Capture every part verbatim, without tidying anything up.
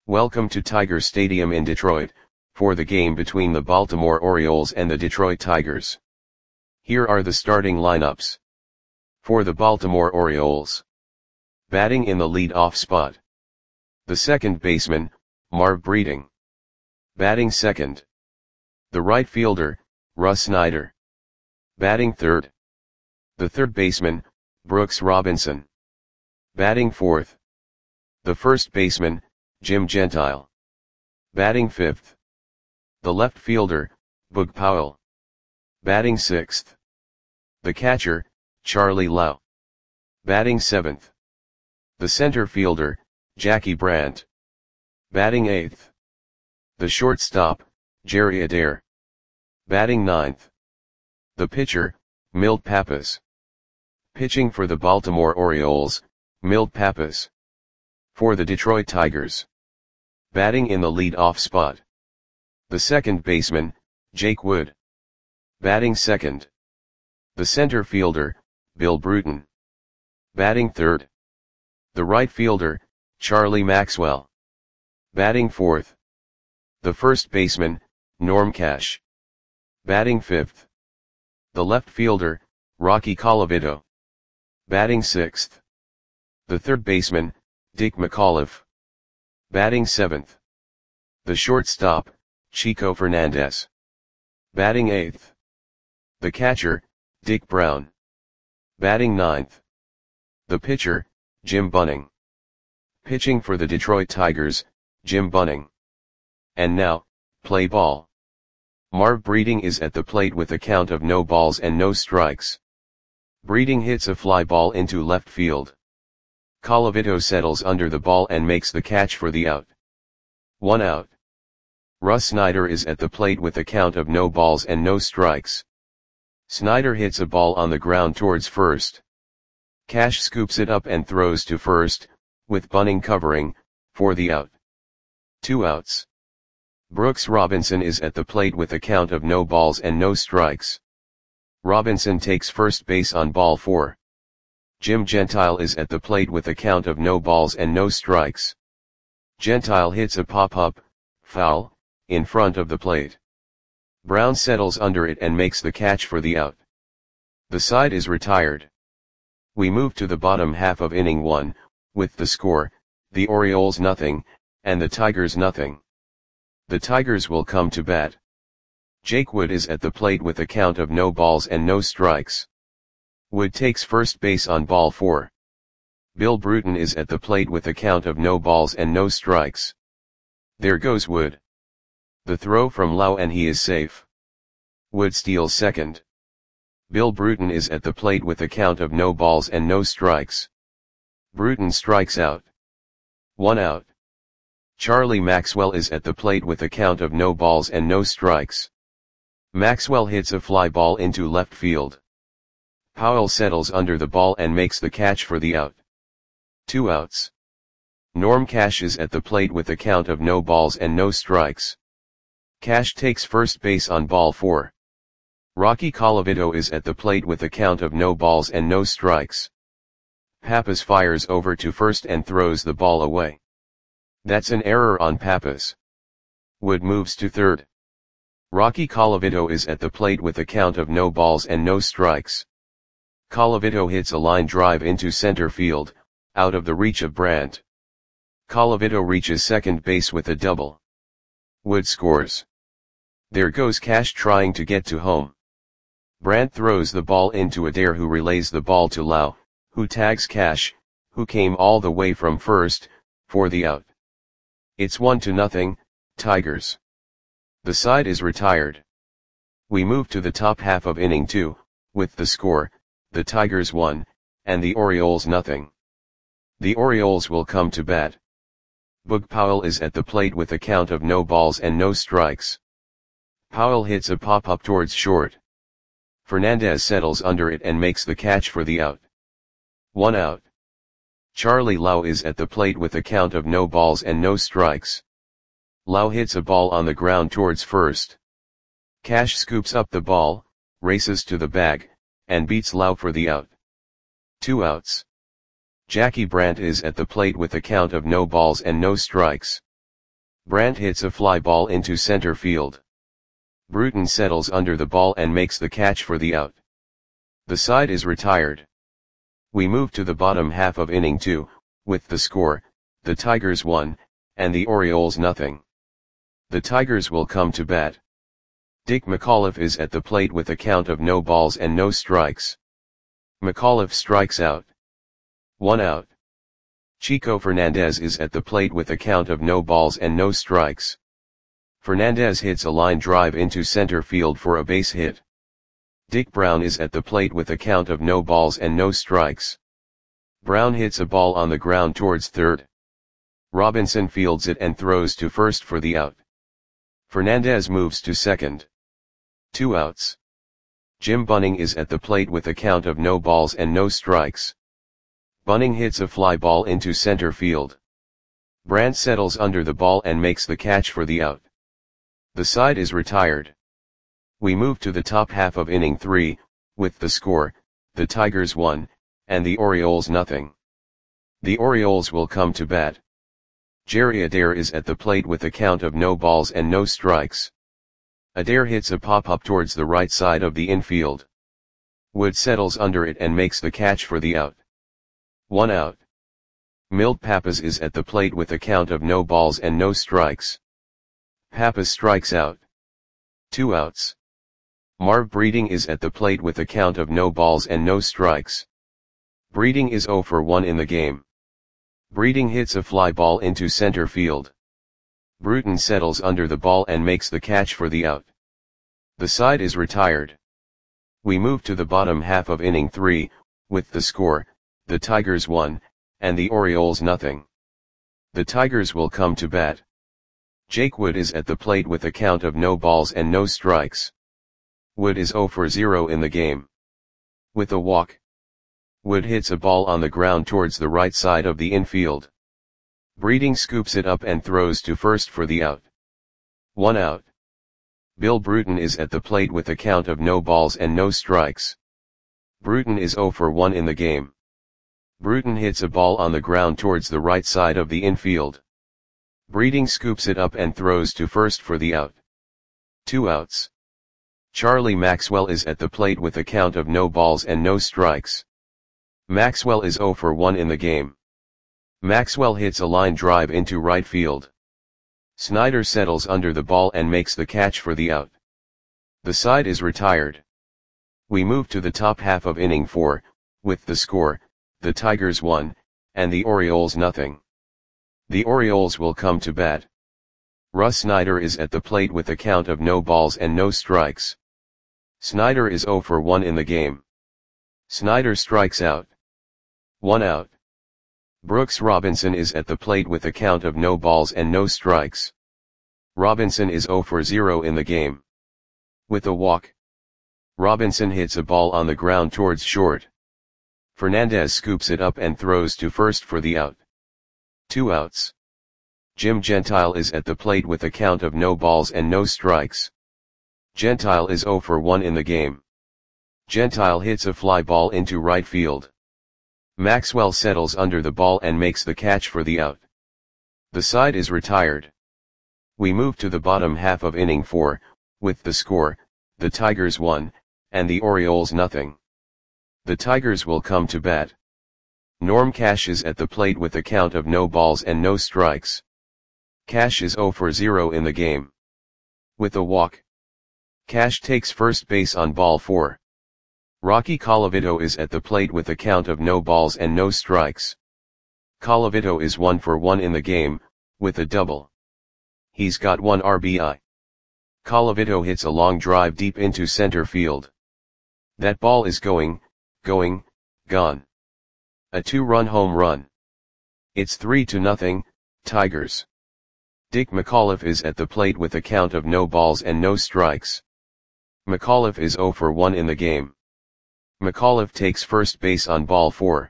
Welcome to Tiger Stadium in Detroit, for the game between the Baltimore Orioles and the Detroit Tigers. Here are the starting lineups. For the Baltimore Orioles. Batting in the lead-off spot. The second baseman, Marv Breeding. Batting second. The right fielder, Russ Snyder. Batting third. The third baseman, Brooks Robinson. Batting fourth. The first baseman, Jim Gentile. Batting fifth. The left fielder, Boog Powell. Batting sixth. The catcher, Charlie Lau. Batting seventh. The center fielder, Jackie Brandt. Batting eighth. The shortstop, Jerry Adair. Batting ninth. The pitcher, Milt Pappas. Pitching for the Baltimore Orioles, Milt Pappas. For the Detroit Tigers. Batting in the lead-off spot. The second baseman, Jake Wood. Batting second. The center fielder, Bill Bruton. Batting third. The right fielder, Charlie Maxwell. Batting fourth. The first baseman, Norm Cash. Batting fifth. The left fielder, Rocky Colavito. Batting sixth. The third baseman, Dick McAuliffe. Batting seventh. The shortstop, Chico Fernandez. Batting eighth. The catcher, Dick Brown. Batting ninth. The pitcher, Jim Bunning. Pitching for the Detroit Tigers, Jim Bunning. And now, play ball. Marv Breeding is at the plate with a count of no balls and no strikes. Breeding hits a fly ball into left field. Colavito settles under the ball and makes the catch for the out. One out. Russ Snyder is at the plate with a count of no balls and no strikes. Snyder hits a ball on the ground towards first. Cash scoops it up and throws to first, with Bunning covering, for the out. Two outs. Brooks Robinson is at the plate with a count of no balls and no strikes. Robinson takes first base on ball four. Jim Gentile is at the plate with a count of no balls and no strikes. Gentile hits a pop-up, foul, in front of the plate. Brown settles under it and makes the catch for the out. The side is retired. We move to the bottom half of inning one, with the score, the Orioles nothing, and the Tigers nothing. The Tigers will come to bat. Jake Wood is at the plate with a count of no balls and no strikes. Wood takes first base on ball four. Bill Bruton is at the plate with a count of no balls and no strikes. There goes Wood. The throw from Lau and he is safe. Wood steals second. Bill Bruton is at the plate with a count of no balls and no strikes. Bruton strikes out. One out. Charlie Maxwell is at the plate with a count of no balls and no strikes. Maxwell hits a fly ball into left field. Powell settles under the ball and makes the catch for the out. Two outs. Norm Cash is at the plate with a count of no balls and no strikes. Cash takes first base on ball four. Rocky Colavito is at the plate with a count of no balls and no strikes. Pappas fires over to first and throws the ball away. That's an error on Pappas. Wood moves to third. Rocky Colavito is at the plate with a count of no balls and no strikes. Colavito hits a line drive into center field, out of the reach of Brandt. Colavito reaches second base with a double. Wood scores. There goes Cash trying to get to home. Brandt throws the ball into Adair, who relays the ball to Lau, who tags Cash, who came all the way from first, for the out. It's one to nothing, Tigers. The side is retired. We move to the top half of inning two, with the score, the Tigers one, and the Orioles nothing. The Orioles will come to bat. Boog Powell is at the plate with a count of no balls and no strikes. Powell hits a pop-up towards short. Fernandez settles under it and makes the catch for the out. One out. Charlie Lau is at the plate with a count of no balls and no strikes. Lau hits a ball on the ground towards first. Cash scoops up the ball, races to the bag, and beats Lau for the out. Two outs. Jackie Brandt is at the plate with a count of no balls and no strikes. Brandt hits a fly ball into center field. Bruton settles under the ball and makes the catch for the out. The side is retired. We move to the bottom half of inning two, with the score, the Tigers one, and the Orioles nothing. The Tigers will come to bat. Dick McAuliffe is at the plate with a count of no balls and no strikes. McAuliffe strikes out. One out. Chico Fernandez is at the plate with a count of no balls and no strikes. Fernandez hits a line drive into center field for a base hit. Dick Brown is at the plate with a count of no balls and no strikes. Brown hits a ball on the ground towards third. Robinson fields it and throws to first for the out. Fernandez moves to second. Two outs. Jim Bunning is at the plate with a count of no balls and no strikes. Bunning hits a fly ball into center field. Brandt settles under the ball and makes the catch for the out. The side is retired. We move to the top half of inning three, with the score, the Tigers one, and the Orioles nothing. The Orioles will come to bat. Jerry Adair is at the plate with a count of no balls and no strikes. Adair hits a pop-up towards the right side of the infield. Wood settles under it and makes the catch for the out. One out. Milt Pappas is at the plate with a count of no balls and no strikes. Pappas strikes out. Two outs. Marv Breeding is at the plate with a count of no balls and no strikes. Breeding is oh for one in the game. Breeding hits a fly ball into center field. Bruton settles under the ball and makes the catch for the out. The side is retired. We move to the bottom half of inning three, with the score, the Tigers one, and the Orioles nothing. The Tigers will come to bat. Jake Wood is at the plate with a count of no balls and no strikes. Wood is oh for zero in the game. With a walk. Wood hits a ball on the ground towards the right side of the infield. Breeding scoops it up and throws to first for the out. One out. Bill Bruton is at the plate with a count of no balls and no strikes. Bruton is oh for one in the game. Bruton hits a ball on the ground towards the right side of the infield. Breeding scoops it up and throws to first for the out. Two outs. Charlie Maxwell is at the plate with a count of no balls and no strikes. Maxwell is oh for one in the game. Maxwell hits a line drive into right field. Snyder settles under the ball and makes the catch for the out. The side is retired. We move to the top half of inning four, with the score, the Tigers one, and the Orioles nothing. The Orioles will come to bat. Russ Snyder is at the plate with a count of no balls and no strikes. Snyder is oh for one in the game. Snyder strikes out. One out. Brooks Robinson is at the plate with a count of no balls and no strikes. Robinson is oh for zero in the game. With a walk. Robinson hits a ball on the ground towards short. Fernandez scoops it up and throws to first for the out. Two outs. Jim Gentile is at the plate with a count of no balls and no strikes. Gentile is oh for one in the game. Gentile hits a fly ball into right field. Maxwell settles under the ball and makes the catch for the out. The side is retired. We move to the bottom half of inning four, with the score, the Tigers one, and the Orioles nothing. The Tigers will come to bat. Norm Cash is at the plate with a count of no balls and no strikes. Cash is oh for zero in the game. With a walk. Cash takes first base on ball four. Rocky Colavito is at the plate with a count of no balls and no strikes. Colavito is one for one in the game, with a double. He's got one R B I. Colavito hits a long drive deep into center field. That ball is going, going, gone. A two-run home run. It's three to nothing, Tigers. Dick McAuliffe is at the plate with a count of no balls and no strikes. McAuliffe is oh for one in the game. McAuliffe takes first base on ball four.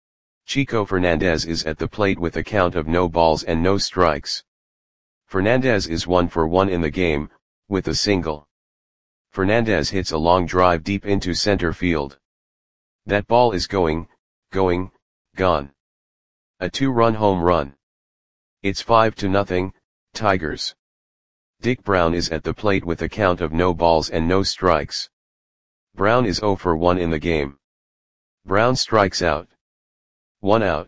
Chico Fernandez is at the plate with a count of no balls and no strikes. Fernandez is one for one in the game, with a single. Fernandez hits a long drive deep into center field. That ball is going, going, gone. A two-run home run. It's five to nothing, Tigers. Dick Brown is at the plate with a count of no balls and no strikes. Brown is zero for one in the game. Brown strikes out. One out.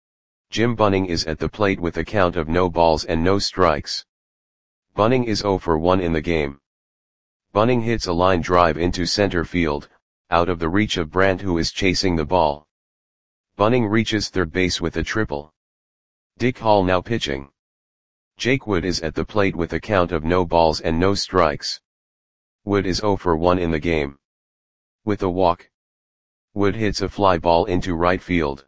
Jim Bunning is at the plate with a count of no balls and no strikes. Bunning is zero for one in the game. Bunning hits a line drive into center field, out of the reach of Brandt, who is chasing the ball. Bunning reaches third base with a triple. Dick Hall now pitching. Jake Wood is at the plate with a count of no balls and no strikes. Wood is zero for one in the game. With a walk, Wood hits a fly ball into right field.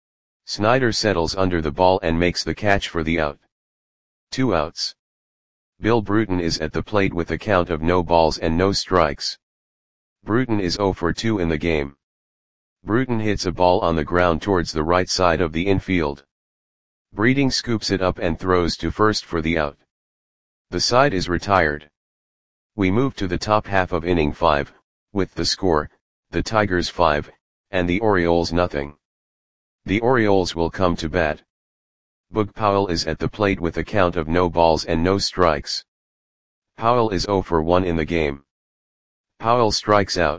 Snyder settles under the ball and makes the catch for the out. Two outs. Bill Bruton is at the plate with a count of no balls and no strikes. Bruton is zero for two in the game. Bruton hits a ball on the ground towards the right side of the infield. Breeding scoops it up and throws to first for the out. The side is retired. We move to the top half of inning five, with the score, the Tigers five, and the Orioles nothing. The Orioles will come to bat. Boog Powell is at the plate with a count of no balls and no strikes. Powell is zero for one in the game. Powell strikes out.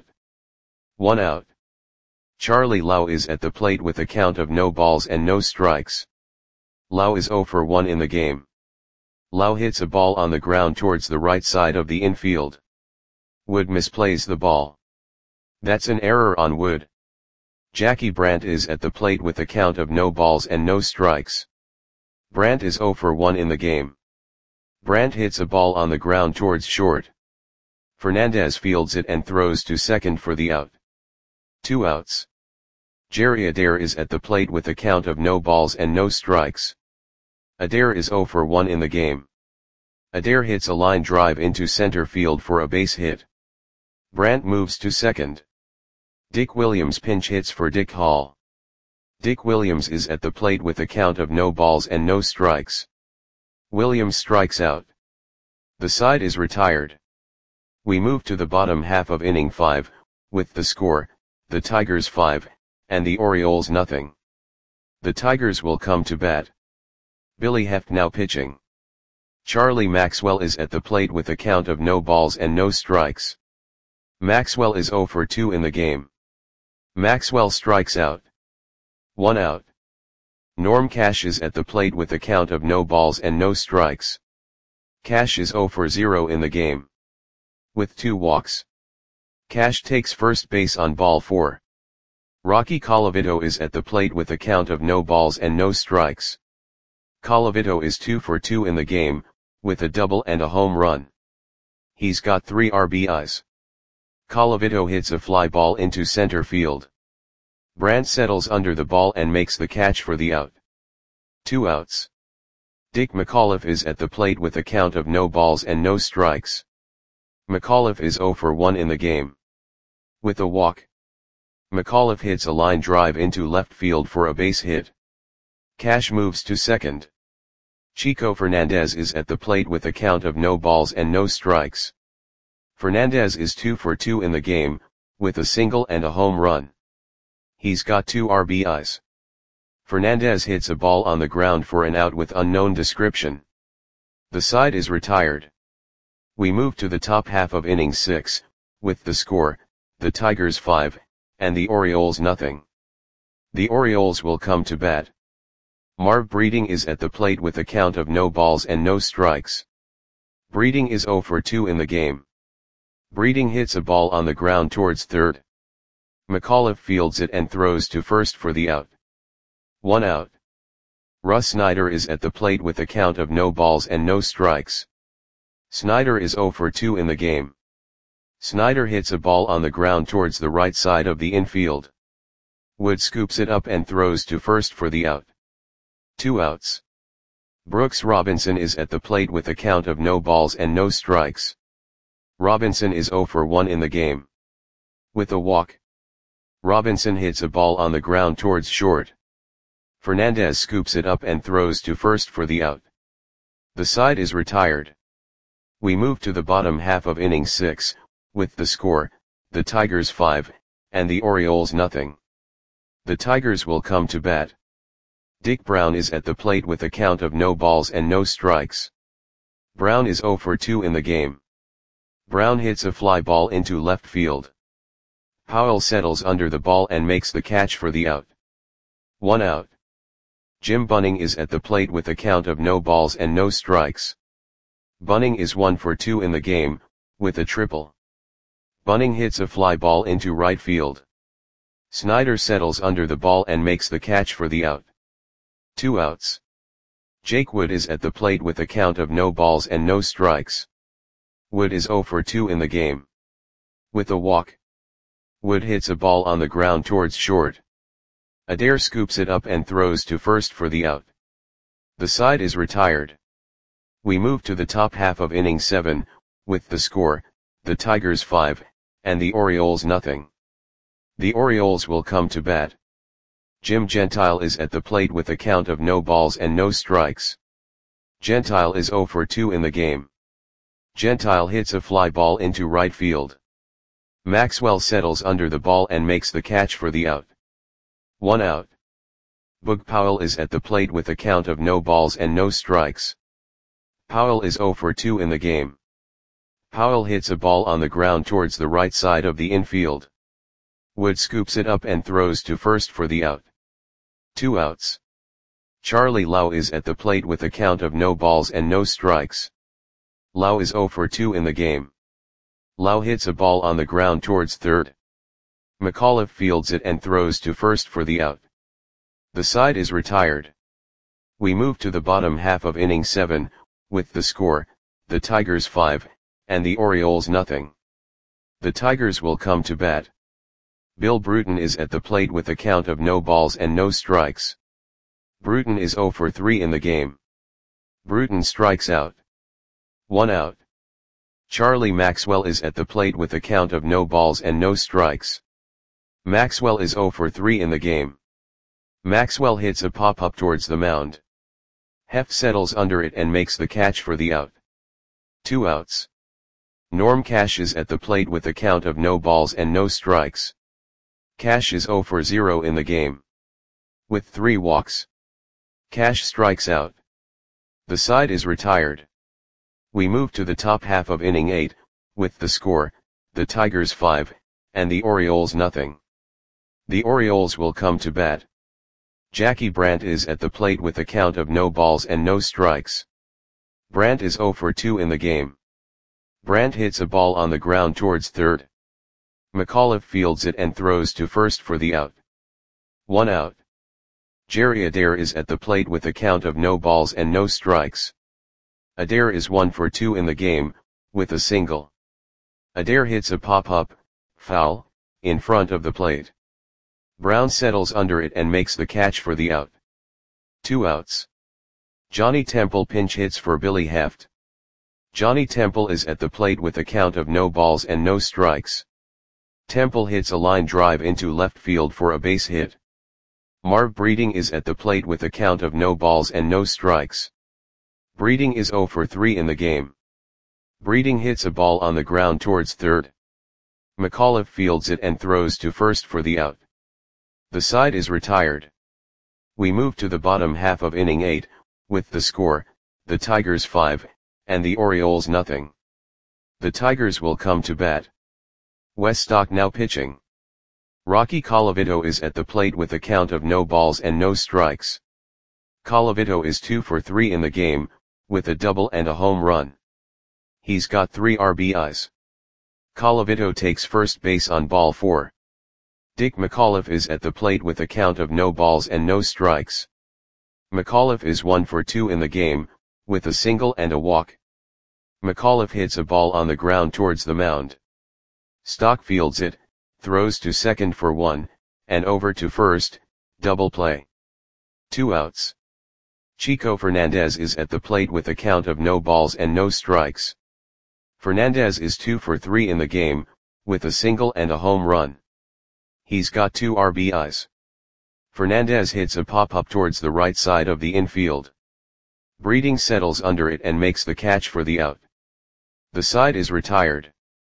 One out. Charlie Lau is at the plate with a count of no balls and no strikes. Lau is zero for one in the game. Lau hits a ball on the ground towards the right side of the infield. Wood misplays the ball. That's an error on Wood. Jackie Brandt is at the plate with a count of no balls and no strikes. Brandt is zero for one in the game. Brandt hits a ball on the ground towards short. Fernandez fields it and throws to second for the out. Two outs. Jerry Adair is at the plate with a count of no balls and no strikes. Adair is zero for one in the game. Adair hits a line drive into center field for a base hit. Brandt moves to second. Dick Williams pinch hits for Dick Hall. Dick Williams is at the plate with a count of no balls and no strikes. Williams strikes out. The side is retired. We move to the bottom half of inning five, with the score, the Tigers five, and the Orioles nothing. The Tigers will come to bat. Billy Heft now pitching. Charlie Maxwell is at the plate with a count of no balls and no strikes. Maxwell is zero for two in the game. Maxwell strikes out. One out. Norm Cash is at the plate with a count of no balls and no strikes. Cash is zero for zero in the game. With two walks. Cash takes first base on ball four. Rocky Colavito is at the plate with a count of no balls and no strikes. Colavito is two for two in the game, with a double and a home run. He's got three R B Is. Colavito hits a fly ball into center field. Brandt settles under the ball and makes the catch for the out. Two outs. Dick McAuliffe is at the plate with a count of no balls and no strikes. McAuliffe is zero for one in the game. With a walk, McAuliffe hits a line drive into left field for a base hit. Cash moves to second. Chico Fernandez is at the plate with a count of no balls and no strikes. Fernandez is two for two in the game, with a single and a home run. He's got two R B Is. Fernandez hits a ball on the ground for an out with unknown description. The side is retired. We move to the top half of inning six, with the score, the Tigers five, and the Orioles nothing. The Orioles will come to bat. Marv Breeding is at the plate with a count of no balls and no strikes. Breeding is zero for two in the game. Breeding hits a ball on the ground towards third. McAuliffe fields it and throws to first for the out. One out. Russ Snyder is at the plate with a count of no balls and no strikes. Snyder is zero for two in the game. Snyder hits a ball on the ground towards the right side of the infield. Wood scoops it up and throws to first for the out. Two outs. Brooks Robinson is at the plate with a count of no balls and no strikes. Robinson is zero for one in the game. With a walk, Robinson hits a ball on the ground towards short. Fernandez scoops it up and throws to first for the out. The side is retired. We move to the bottom half of inning six, with the score, the Tigers five, and the Orioles nothing. The Tigers will come to bat. Dick Brown is at the plate with a count of no balls and no strikes. Brown is zero for two in the game. Brown hits a fly ball into left field. Powell settles under the ball and makes the catch for the out. One out. Jim Bunning is at the plate with a count of no balls and no strikes. Bunning is one for two in the game, with a triple. Bunning hits a fly ball into right field. Snyder settles under the ball and makes the catch for the out. Two outs. Jake Wood is at the plate with a count of no balls and no strikes. Wood is zero for two in the game. With a walk. Wood hits a ball on the ground towards short. Adair scoops it up and throws to first for the out. The side is retired. We move to the top half of inning seven, with the score, the Tigers five, and the Orioles nothing. The Orioles will come to bat. Jim Gentile is at the plate with a count of no balls and no strikes. Gentile is zero for two in the game. Gentile hits a fly ball into right field. Maxwell settles under the ball and makes the catch for the out. One out. Boog Powell is at the plate with a count of no balls and no strikes. Powell is zero for two in the game. Powell hits a ball on the ground towards the right side of the infield. Wood scoops it up and throws to first for the out. Two outs. Charlie Lau is at the plate with a count of no balls and no strikes. Lau is zero for two in the game. Lau hits a ball on the ground towards third. McAuliffe fields it and throws to first for the out. The side is retired. We move to the bottom half of inning seven, with the score, the Tigers five, and the Orioles nothing. The Tigers will come to bat. Bill Bruton is at the plate with a count of no balls and no strikes. Bruton is zero for three in the game. Bruton strikes out. One out. Charlie Maxwell is at the plate with a count of no balls and no strikes. Maxwell is zero for three in the game. Maxwell hits a pop-up towards the mound. Heff settles under it and makes the catch for the out. Two outs. Norm Cash is at the plate with a count of no balls and no strikes. Cash is zero for zero in the game. With three walks. Cash strikes out. The side is retired. We move to the top half of inning eight, with the score, the Tigers five, and the Orioles nothing. The Orioles will come to bat. Jackie Brandt is at the plate with a count of no balls and no strikes. Brandt is zero for two in the game. Brandt hits a ball on the ground towards third. McAuliffe fields it and throws to first for the out. One out. Jerry Adair is at the plate with a count of no balls and no strikes. Adair is one for two in the game, with a single. Adair hits a pop-up, foul, in front of the plate. Brown settles under it and makes the catch for the out. Two outs. Johnny Temple pinch hits for Billy Heft. Johnny Temple is at the plate with a count of no balls and no strikes. Temple hits a line drive into left field for a base hit. Marv Breeding is at the plate with a count of no balls and no strikes. Breeding is zero for three in the game. Breeding hits a ball on the ground towards third. McAuliffe fields it and throws to first for the out. The side is retired. We move to the bottom half of inning eight, with the score, the Tigers five, and the Orioles nothing. The Tigers will come to bat. Weststock now pitching. Rocky Colavito is at the plate with a count of no balls and no strikes. Colavito is two for three in the game, with a double and a home run. He's got three R B Is. Colavito takes first base on ball four. Dick McAuliffe is at the plate with a count of no balls and no strikes. McAuliffe is one for two in the game, with a single and a walk. McAuliffe hits a ball on the ground towards the mound. Stock fields it, throws to second for one, and over to first, double play. Two outs. Chico Fernandez is at the plate with a count of no balls and no strikes. Fernandez is two for three in the game, with a single and a home run. He's got two R B Is. Fernandez hits a pop-up towards the right side of the infield. Breeding settles under it and makes the catch for the out. The side is retired.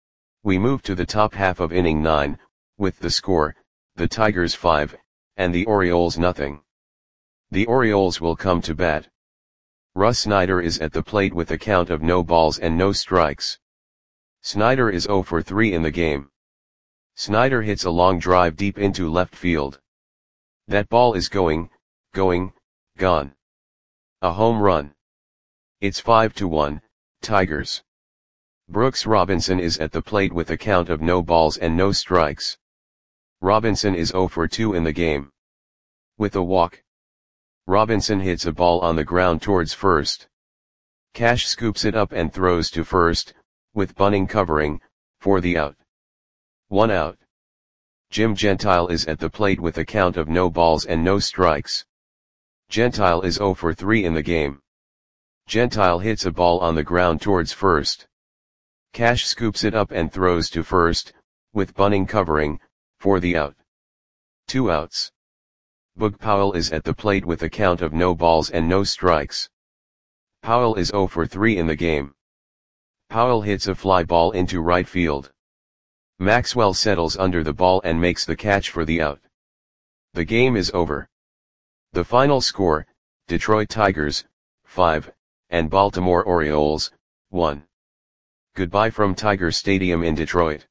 We move to the top half of inning nine, with the score, the Tigers five, and the Orioles nothing. The Orioles will come to bat. Russ Snyder is at the plate with a count of no balls and no strikes. Snyder is zero for three in the game. Snyder hits a long drive deep into left field. That ball is going, going, gone. A home run. It's five to one, Tigers. Brooks Robinson is at the plate with a count of no balls and no strikes. Robinson is zero for two in the game. With a walk. Robinson hits a ball on the ground towards first. Cash scoops it up and throws to first, with Bunning covering, for the out. One out. Jim Gentile is at the plate with a count of no balls and no strikes. Gentile is zero for three in the game. Gentile hits a ball on the ground towards first. Cash scoops it up and throws to first, with Bunning covering, for the out. Two outs. Boog Powell is at the plate with a count of no balls and no strikes. Powell is zero for three in the game. Powell hits a fly ball into right field. Maxwell settles under the ball and makes the catch for the out. The game is over. The final score, Detroit Tigers, five, and Baltimore Orioles, one. Goodbye from Tiger Stadium in Detroit.